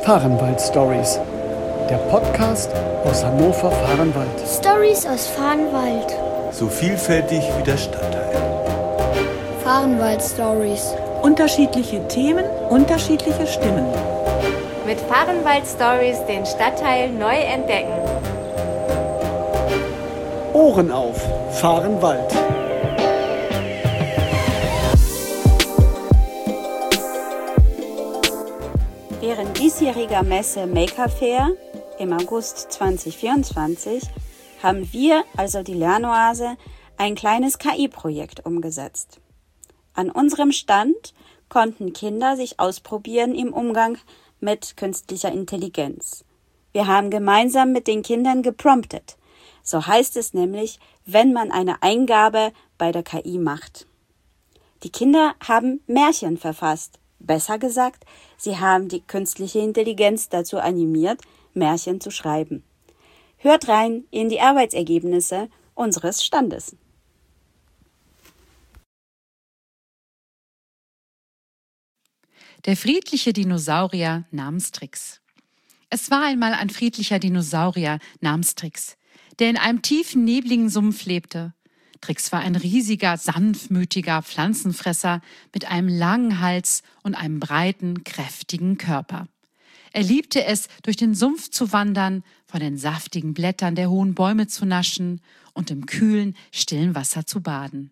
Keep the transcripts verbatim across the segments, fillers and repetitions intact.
Fahrenwald-Stories, der Podcast aus Hannover-Fahrenwald. Stories aus Fahrenwald. So vielfältig wie der Stadtteil. Fahrenwald-Stories. Unterschiedliche Themen, unterschiedliche Stimmen. Mit Fahrenwald-Stories den Stadtteil neu entdecken. Ohren auf, Fahrenwald. Während diesjähriger Messe Maker Fair im August zweitausendvierundzwanzig haben wir, also die Lernoase, ein kleines K I-Projekt umgesetzt. An unserem Stand konnten Kinder sich ausprobieren im Umgang mit künstlicher Intelligenz. Wir haben gemeinsam mit den Kindern gepromptet. So heißt es nämlich, wenn man eine Eingabe bei der K I macht. Die Kinder haben Märchen verfasst. Besser gesagt, sie haben die künstliche Intelligenz dazu animiert, Märchen zu schreiben. Hört rein in die Arbeitsergebnisse unseres Standes. Der friedliche Dinosaurier namens Trix. Es war einmal ein friedlicher Dinosaurier namens Trix, der in einem tiefen, nebligen Sumpf lebte. Trix war ein riesiger, sanftmütiger Pflanzenfresser mit einem langen Hals und einem breiten, kräftigen Körper. Er liebte es, durch den Sumpf zu wandern, von den saftigen Blättern der hohen Bäume zu naschen und im kühlen, stillen Wasser zu baden.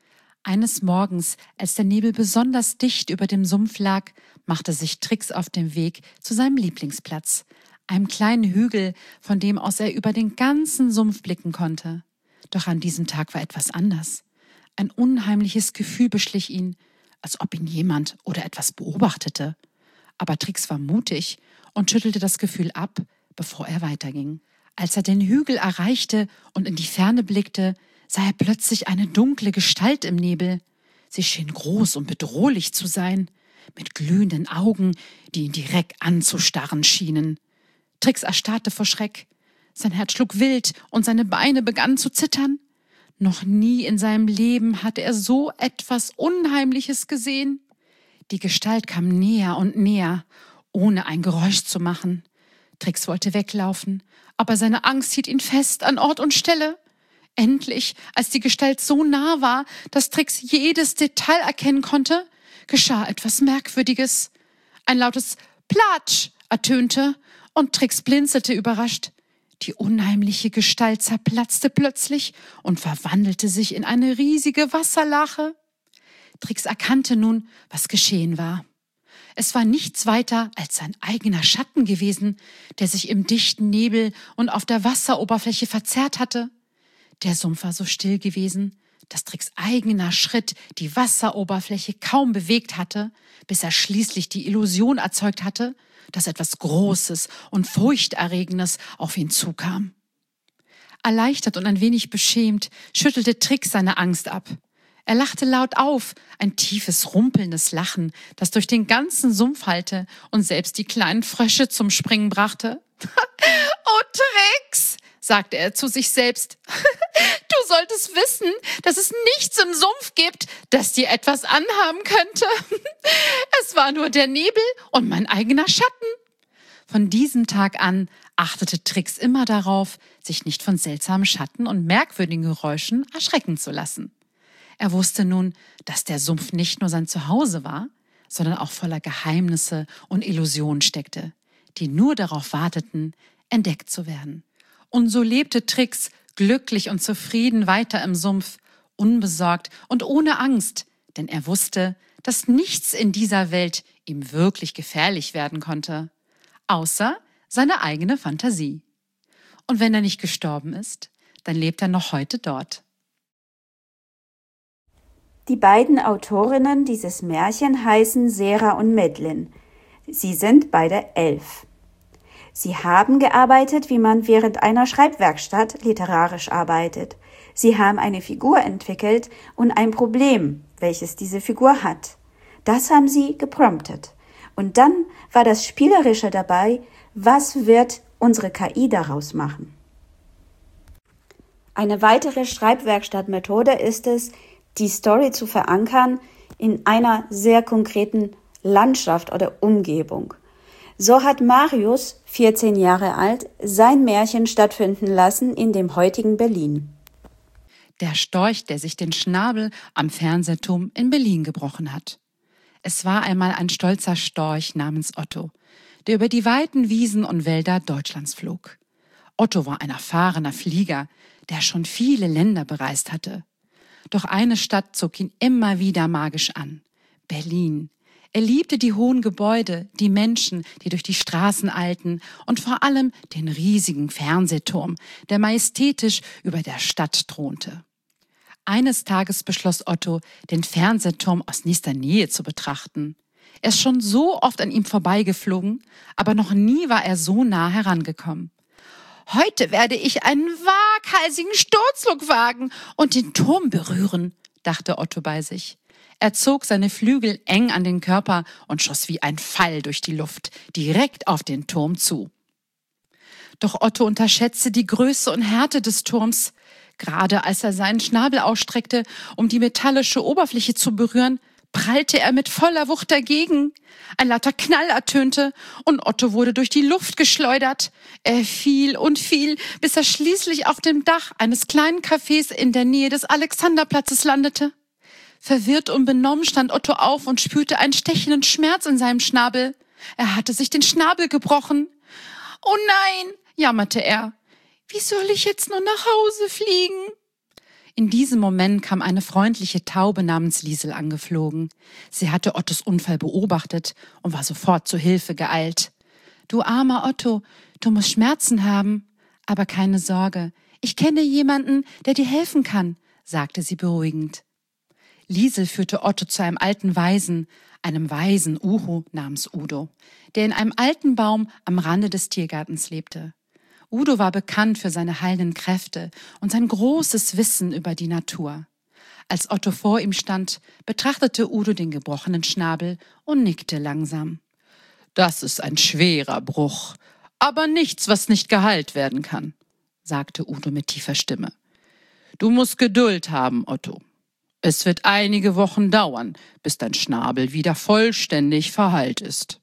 Eines Morgens, als der Nebel besonders dicht über dem Sumpf lag, machte sich Trix auf den Weg zu seinem Lieblingsplatz, einem kleinen Hügel, von dem aus er über den ganzen Sumpf blicken konnte. Doch an diesem Tag war etwas anders. Ein unheimliches Gefühl beschlich ihn, als ob ihn jemand oder etwas beobachtete. Aber Trix war mutig und schüttelte das Gefühl ab, bevor er weiterging. Als er den Hügel erreichte und in die Ferne blickte, sah er plötzlich eine dunkle Gestalt im Nebel. Sie schien groß und bedrohlich zu sein, mit glühenden Augen, die ihn direkt anzustarren schienen. Trix erstarrte vor Schreck. Sein Herz schlug wild und seine Beine begannen zu zittern. Noch nie in seinem Leben hatte er so etwas Unheimliches gesehen. Die Gestalt kam näher und näher, ohne ein Geräusch zu machen. Trix wollte weglaufen, aber seine Angst hielt ihn fest an Ort und Stelle. Endlich, als die Gestalt so nah war, dass Trix jedes Detail erkennen konnte, geschah etwas Merkwürdiges. Ein lautes Platsch ertönte und Trix blinzelte überrascht. Die unheimliche Gestalt zerplatzte plötzlich und verwandelte sich in eine riesige Wasserlache. Trix erkannte nun, was geschehen war. Es war nichts weiter als sein eigener Schatten gewesen, der sich im dichten Nebel und auf der Wasseroberfläche verzerrt hatte. Der Sumpf war so still gewesen, dass Trix' eigener Schritt die Wasseroberfläche kaum bewegt hatte, bis er schließlich die Illusion erzeugt hatte, dass etwas Großes und Furchterregendes auf ihn zukam. Erleichtert und ein wenig beschämt schüttelte Trix seine Angst ab. Er lachte laut auf, ein tiefes, rumpelndes Lachen, das durch den ganzen Sumpf hallte und selbst die kleinen Frösche zum Springen brachte. »Oh, Trix«, sagte er zu sich selbst, »du solltest wissen, dass es nichts im Sumpf gibt, das dir etwas anhaben könnte. Es war nur der Nebel und mein eigener Schatten.« Von diesem Tag an achtete Trix immer darauf, sich nicht von seltsamen Schatten und merkwürdigen Geräuschen erschrecken zu lassen. Er wusste nun, dass der Sumpf nicht nur sein Zuhause war, sondern auch voller Geheimnisse und Illusionen steckte, die nur darauf warteten, entdeckt zu werden. Und so lebte Trix glücklich und zufrieden weiter im Sumpf, unbesorgt und ohne Angst, denn er wusste, dass nichts in dieser Welt ihm wirklich gefährlich werden konnte, außer seine eigene Fantasie. Und wenn er nicht gestorben ist, dann lebt er noch heute dort. Die beiden Autorinnen dieses Märchen heißen Sera und Medlin. Sie sind beide elf. Sie haben gearbeitet, wie man während einer Schreibwerkstatt literarisch arbeitet. Sie haben eine Figur entwickelt und ein Problem, welches diese Figur hat. Das haben sie gepromptet. Und dann war das Spielerische dabei, was wird unsere K I daraus machen? Eine weitere Schreibwerkstattmethode ist es, die Story zu verankern in einer sehr konkreten Landschaft oder Umgebung. So hat Marius, vierzehn Jahre alt, sein Märchen stattfinden lassen in dem heutigen Berlin. Der Storch, der sich den Schnabel am Fernsehturm in Berlin gebrochen hat. Es war einmal ein stolzer Storch namens Otto, der über die weiten Wiesen und Wälder Deutschlands flog. Otto war ein erfahrener Flieger, der schon viele Länder bereist hatte. Doch eine Stadt zog ihn immer wieder magisch an: Berlin. Er liebte die hohen Gebäude, die Menschen, die durch die Straßen eilten und vor allem den riesigen Fernsehturm, der majestätisch über der Stadt thronte. Eines Tages beschloss Otto, den Fernsehturm aus nächster Nähe zu betrachten. Er ist schon so oft an ihm vorbeigeflogen, aber noch nie war er so nah herangekommen. »Heute werde ich einen waghalsigen Sturzflug wagen und den Turm berühren«, dachte Otto bei sich. Er zog seine Flügel eng an den Körper und schoss wie ein Pfeil durch die Luft, direkt auf den Turm zu. Doch Otto unterschätzte die Größe und Härte des Turms. Gerade als er seinen Schnabel ausstreckte, um die metallische Oberfläche zu berühren, prallte er mit voller Wucht dagegen. Ein lauter Knall ertönte und Otto wurde durch die Luft geschleudert. Er fiel und fiel, bis er schließlich auf dem Dach eines kleinen Cafés in der Nähe des Alexanderplatzes landete. Verwirrt und benommen stand Otto auf und spürte einen stechenden Schmerz in seinem Schnabel. Er hatte sich den Schnabel gebrochen. »Oh nein«, jammerte er. »Wie soll ich jetzt nur nach Hause fliegen?« In diesem Moment kam eine freundliche Taube namens Liesel angeflogen. Sie hatte Ottos Unfall beobachtet und war sofort zur Hilfe geeilt. »Du armer Otto, du musst Schmerzen haben. Aber keine Sorge, ich kenne jemanden, der dir helfen kann«, sagte sie beruhigend. Liesel führte Otto zu einem alten Waisen, einem weisen Uhu namens Udo, der in einem alten Baum am Rande des Tiergartens lebte. Udo war bekannt für seine heilenden Kräfte und sein großes Wissen über die Natur. Als Otto vor ihm stand, betrachtete Udo den gebrochenen Schnabel und nickte langsam. »Das ist ein schwerer Bruch, aber nichts, was nicht geheilt werden kann«, sagte Udo mit tiefer Stimme. »Du musst Geduld haben, Otto. Es wird einige Wochen dauern, bis dein Schnabel wieder vollständig verheilt ist.«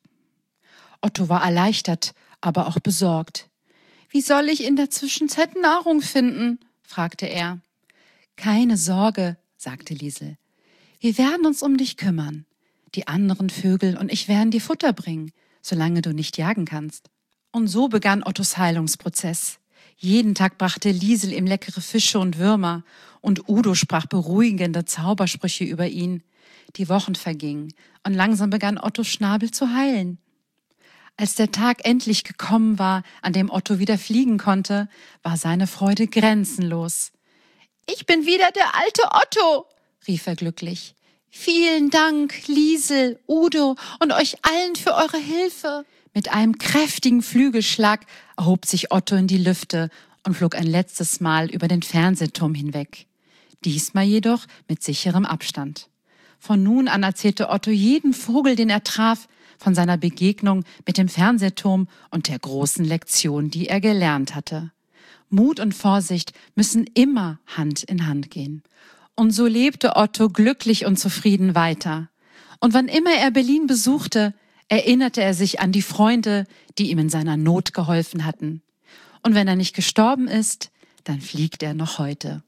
Otto war erleichtert, aber auch besorgt. »Wie soll ich in der Zwischenzeit Nahrung finden?«, fragte er. »Keine Sorge«, sagte Liesel. »Wir werden uns um dich kümmern. Die anderen Vögel und ich werden dir Futter bringen, solange du nicht jagen kannst.« Und so begann Ottos Heilungsprozess. Jeden Tag brachte Liesel ihm leckere Fische und Würmer und Udo sprach beruhigende Zaubersprüche über ihn. Die Wochen vergingen und langsam begann Ottos Schnabel zu heilen. Als der Tag endlich gekommen war, an dem Otto wieder fliegen konnte, war seine Freude grenzenlos. »Ich bin wieder der alte Otto«, rief er glücklich. »Vielen Dank, Liesel, Udo und euch allen für eure Hilfe.« Mit einem kräftigen Flügelschlag erhob sich Otto in die Lüfte und flog ein letztes Mal über den Fernsehturm hinweg. Diesmal jedoch mit sicherem Abstand. Von nun an erzählte Otto jeden Vogel, den er traf, von seiner Begegnung mit dem Fernsehturm und der großen Lektion, die er gelernt hatte. Mut und Vorsicht müssen immer Hand in Hand gehen. Und so lebte Otto glücklich und zufrieden weiter. Und wann immer er Berlin besuchte, erinnerte er sich an die Freunde, die ihm in seiner Not geholfen hatten. Und wenn er nicht gestorben ist, dann fliegt er noch heute.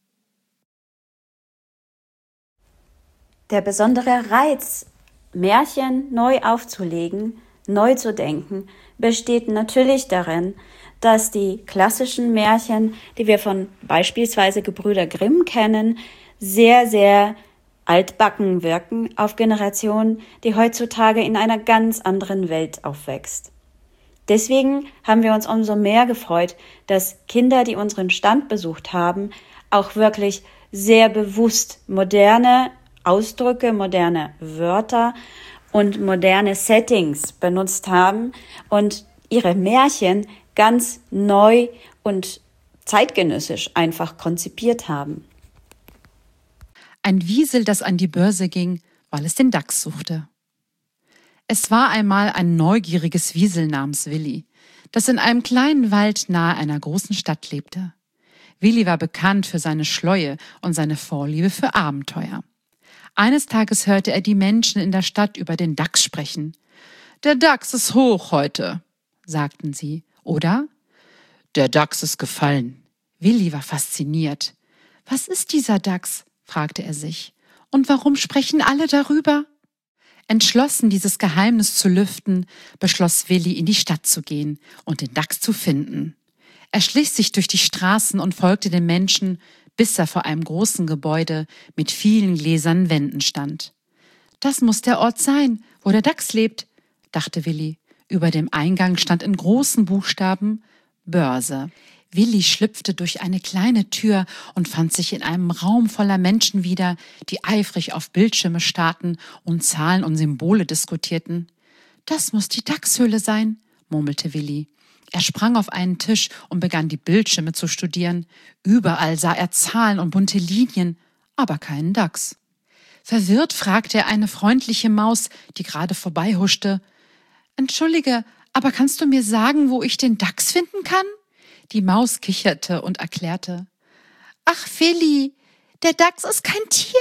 Der besondere Reiz, Märchen neu aufzulegen, neu zu denken, besteht natürlich darin, dass die klassischen Märchen, die wir von beispielsweise Gebrüder Grimm kennen, sehr, sehr altbacken wirken auf Generationen, die heutzutage in einer ganz anderen Welt aufwächst. Deswegen haben wir uns umso mehr gefreut, dass Kinder, die unseren Stand besucht haben, auch wirklich sehr bewusst moderne Ausdrücke, moderne Wörter und moderne Settings benutzt haben und ihre Märchen ganz neu und zeitgenössisch einfach konzipiert haben. Ein Wiesel, das an die Börse ging, weil es den Dachs suchte. Es war einmal ein neugieriges Wiesel namens Willi, das in einem kleinen Wald nahe einer großen Stadt lebte. Willi war bekannt für seine Schläue und seine Vorliebe für Abenteuer. Eines Tages hörte er die Menschen in der Stadt über den Dachs sprechen. Der Dachs ist hoch heute, sagten sie, oder? Der Dachs ist gefallen. Willi war fasziniert. Was ist dieser Dachs? Fragte er sich. Und warum sprechen alle darüber? Entschlossen, dieses Geheimnis zu lüften, beschloss Willi, in die Stadt zu gehen und den Dachs zu finden. Er schlich sich durch die Straßen und folgte den Menschen, bis er vor einem großen Gebäude mit vielen gläsernen Wänden stand. Das muss der Ort sein, wo der Dachs lebt, dachte Willi. Über dem Eingang stand in großen Buchstaben Börse. Willi schlüpfte durch eine kleine Tür und fand sich in einem Raum voller Menschen wieder, die eifrig auf Bildschirme starrten und Zahlen und Symbole diskutierten. »Das muss die Dachshöhle sein«, murmelte Willi. Er sprang auf einen Tisch und begann, die Bildschirme zu studieren. Überall sah er Zahlen und bunte Linien, aber keinen Dachs. Verwirrt fragte er eine freundliche Maus, die gerade vorbeihuschte. »Entschuldige, aber kannst du mir sagen, wo ich den Dachs finden kann?« Die Maus kicherte und erklärte. »Ach, Willi, der Dachs ist kein Tier,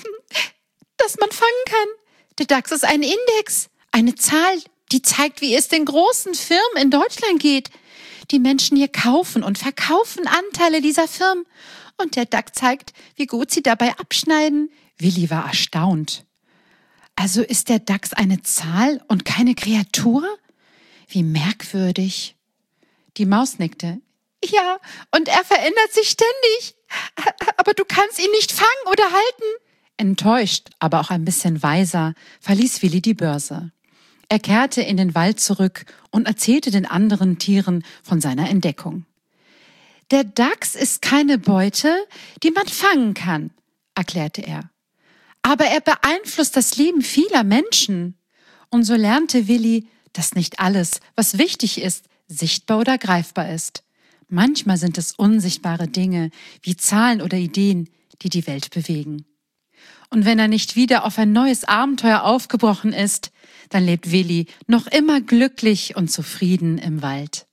das man fangen kann. Der Dachs ist ein Index, eine Zahl, die zeigt, wie es den großen Firmen in Deutschland geht. Die Menschen hier kaufen und verkaufen Anteile dieser Firmen. Und der Dachs zeigt, wie gut sie dabei abschneiden.« Willi war erstaunt. »Also ist der Dachs eine Zahl und keine Kreatur? Wie merkwürdig.« Die Maus nickte. »Ja, und er verändert sich ständig. Aber du kannst ihn nicht fangen oder halten.« Enttäuscht, aber auch ein bisschen weiser, verließ Willi die Börse. Er kehrte in den Wald zurück und erzählte den anderen Tieren von seiner Entdeckung. »Der Dachs ist keine Beute, die man fangen kann«, erklärte er. »Aber er beeinflusst das Leben vieler Menschen.« Und so lernte Willi, dass nicht alles, was wichtig ist, sichtbar oder greifbar ist. Manchmal sind es unsichtbare Dinge, wie Zahlen oder Ideen, die die Welt bewegen. Und wenn er nicht wieder auf ein neues Abenteuer aufgebrochen ist, dann lebt Willi noch immer glücklich und zufrieden im Wald.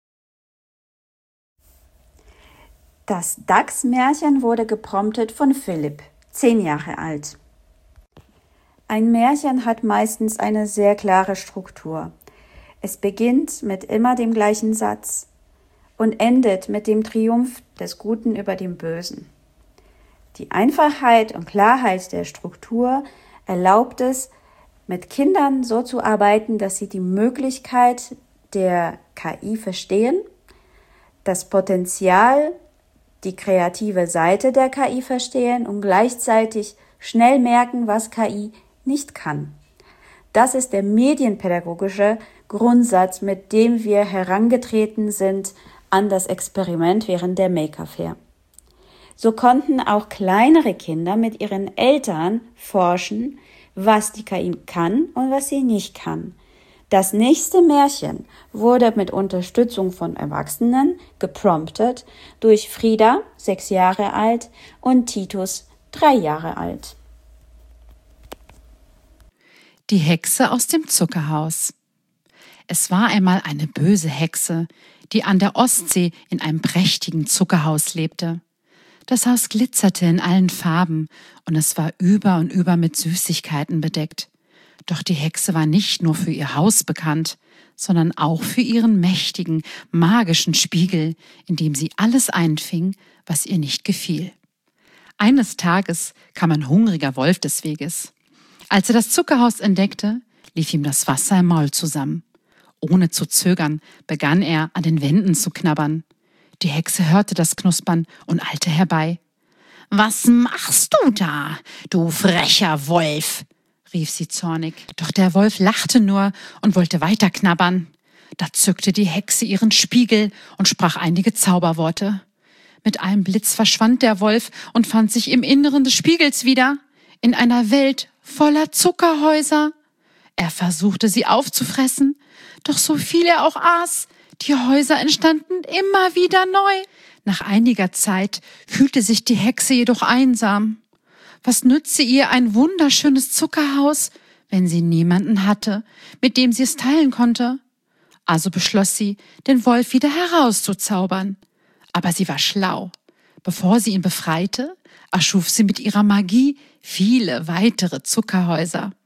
Das Dachsmärchen wurde gepromptet von Philipp, zehn Jahre alt. Ein Märchen hat meistens eine sehr klare Struktur. Es beginnt mit immer dem gleichen Satz und endet mit dem Triumph des Guten über dem Bösen. Die Einfachheit und Klarheit der Struktur erlaubt es, mit Kindern so zu arbeiten, dass sie die Möglichkeit der K I verstehen, das Potenzial, die kreative Seite der K I verstehen und gleichzeitig schnell merken, was K I nicht kann. Das ist der medienpädagogische Grundsatz, mit dem wir herangetreten sind an das Experiment während der Maker Fair. So konnten auch kleinere Kinder mit ihren Eltern forschen, was die K I kann und was sie nicht kann. Das nächste Märchen wurde mit Unterstützung von Erwachsenen gepromptet durch Frieda, sechs Jahre alt, und Titus, drei Jahre alt. Die Hexe aus dem Zuckerhaus. Es war einmal eine böse Hexe, die an der Ostsee in einem prächtigen Zuckerhaus lebte. Das Haus glitzerte in allen Farben und es war über und über mit Süßigkeiten bedeckt. Doch die Hexe war nicht nur für ihr Haus bekannt, sondern auch für ihren mächtigen, magischen Spiegel, in dem sie alles einfing, was ihr nicht gefiel. Eines Tages kam ein hungriger Wolf des Weges. Als er das Zuckerhaus entdeckte, lief ihm das Wasser im Maul zusammen. Ohne zu zögern begann er, an den Wänden zu knabbern. Die Hexe hörte das Knuspern und eilte herbei. »Was machst du da, du frecher Wolf?« rief sie zornig. Doch der Wolf lachte nur und wollte weiter knabbern. Da zückte die Hexe ihren Spiegel und sprach einige Zauberworte. Mit einem Blitz verschwand der Wolf und fand sich im Inneren des Spiegels wieder, in einer Welt voller Zuckerhäuser. Er versuchte, sie aufzufressen, doch so viel er auch aß, die Häuser entstanden immer wieder neu. Nach einiger Zeit fühlte sich die Hexe jedoch einsam. Was nützte ihr ein wunderschönes Zuckerhaus, wenn sie niemanden hatte, mit dem sie es teilen konnte? Also beschloss sie, den Wolf wieder herauszuzaubern. Aber sie war schlau. Bevor sie ihn befreite, erschuf sie mit ihrer Magie viele weitere Zuckerhäuser.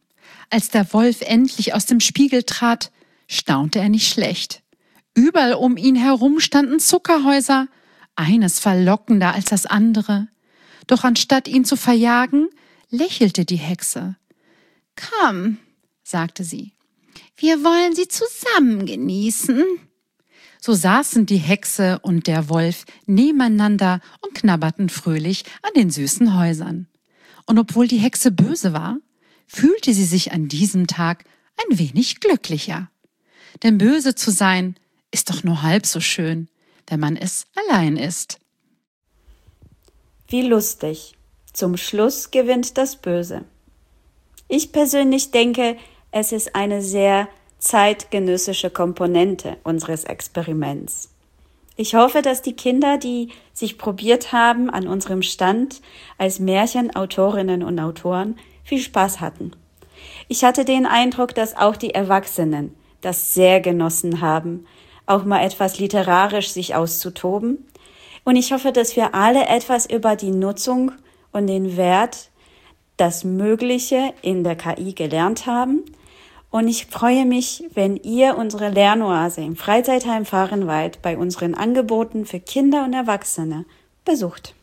Als der Wolf endlich aus dem Spiegel trat, staunte er nicht schlecht. Überall um ihn herum standen Zuckerhäuser, eines verlockender als das andere. Doch anstatt ihn zu verjagen, lächelte die Hexe. »Komm«, sagte sie, »wir wollen sie zusammen genießen.« So saßen die Hexe und der Wolf nebeneinander und knabberten fröhlich an den süßen Häusern. Und obwohl die Hexe böse war, fühlte sie sich an diesem Tag ein wenig glücklicher. Denn böse zu sein ist doch nur halb so schön, wenn man es allein ist. Wie lustig. Zum Schluss gewinnt das Böse. Ich persönlich denke, es ist eine sehr zeitgenössische Komponente unseres Experiments. Ich hoffe, dass die Kinder, die sich probiert haben an unserem Stand als Märchenautorinnen und Autoren, viel Spaß hatten. Ich hatte den Eindruck, dass auch die Erwachsenen das sehr genossen haben, auch mal etwas literarisch sich auszutoben. Und ich hoffe, dass wir alle etwas über die Nutzung und den Wert, das Mögliche in der K I gelernt haben. Und ich freue mich, wenn ihr unsere Lernoase im Freizeitheim Fahrenwald bei unseren Angeboten für Kinder und Erwachsene besucht.